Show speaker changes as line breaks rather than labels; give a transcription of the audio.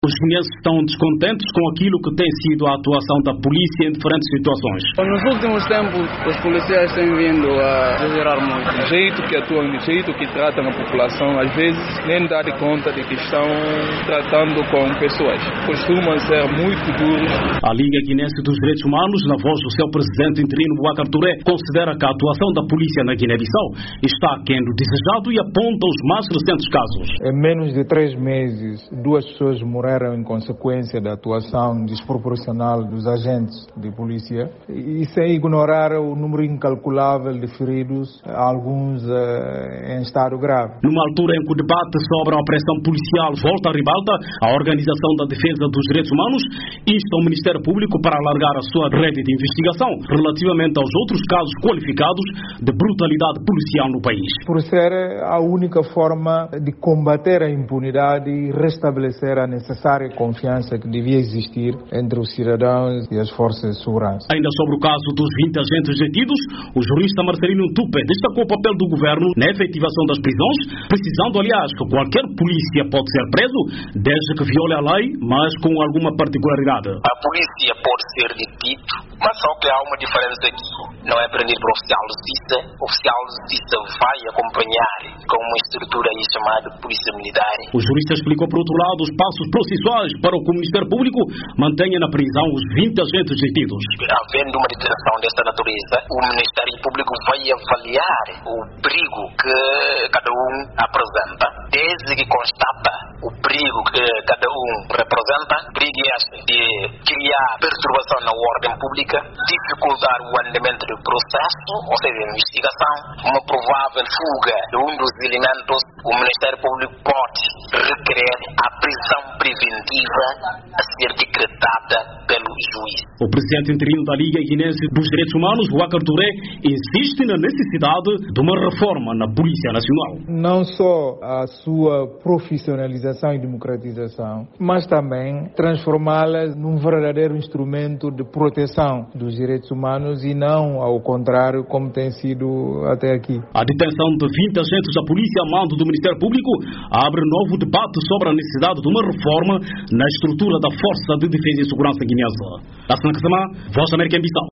Os guineenses estão descontentes com aquilo que tem sido a atuação da polícia em diferentes situações.
Nos últimos tempos, os policiais têm vindo a exagerar muito.
O jeito que atuam, o jeito que tratam a população, às vezes nem dá de conta de que estão tratando com pessoas. Costumam ser muito duros.
A Liga Guinense dos Direitos Humanos, na voz do seu presidente interino Boubacar Touré, considera que a atuação da polícia na Guiné-Bissau está aquém do desejado e aponta os mais recentes casos.
Em menos de 3 meses, 2 pessoas morreram em consequência da atuação desproporcional dos agentes de polícia e sem ignorar o número incalculável de feridos, alguns em estado grave.
Numa altura em que o debate sobre a opressão policial volta à ribalta, a Organização da Defesa dos Direitos Humanos insta o Ministério Público para alargar a sua rede de investigação relativamente aos outros casos qualificados de brutalidade policial no país.
Por ser a única forma de combater a impunidade e restabelecer a necessária confiança que devia existir entre os cidadãos e as forças de segurança.
Ainda sobre o caso dos 20 agentes detidos, o jurista Marcelino Tupe destacou o papel do governo na efetivação das prisões, precisando, aliás, que qualquer polícia pode ser preso, desde que viole a lei, mas com alguma particularidade.
A polícia pode ser detido, mas só que há uma diferença aqui. Não é prender por oficial de justiça. O oficial de justiça vai acompanhar com uma estrutura aí chamada polícia militar.
O jurista explicou, por outro lado, os passos processuais para que o Ministério Público mantenha na prisão os 20 agentes detidos.
Havendo uma detenção desta natureza, o Ministério Público vai avaliar o perigo que cada um apresenta. Desde que constata o perigo que cada um representa, perigo de criar perturbação na ordem pública, dificultar o andamento do processo, ou seja, a investigação, uma provável fuga de um dos elementos, o Ministério Público pode requerer a prisão preventiva a ser decretada pelo juiz.
O presidente interino da Liga Guinense dos Direitos Humanos, Boubacar Touré, insiste na necessidade de uma reforma na Polícia Nacional.
Não só a sua profissionalização e democratização, mas também transformá-la num verdadeiro instrumento de proteção dos direitos humanos e não ao contrário como tem sido até aqui.
A detenção de 20 agentes da polícia a mando do Ministério Público abre novo debate sobre a necessidade de uma reforma na estrutura da Força de Defesa e Segurança Guinense. Hassan Kazama, Voz da América em Bissau.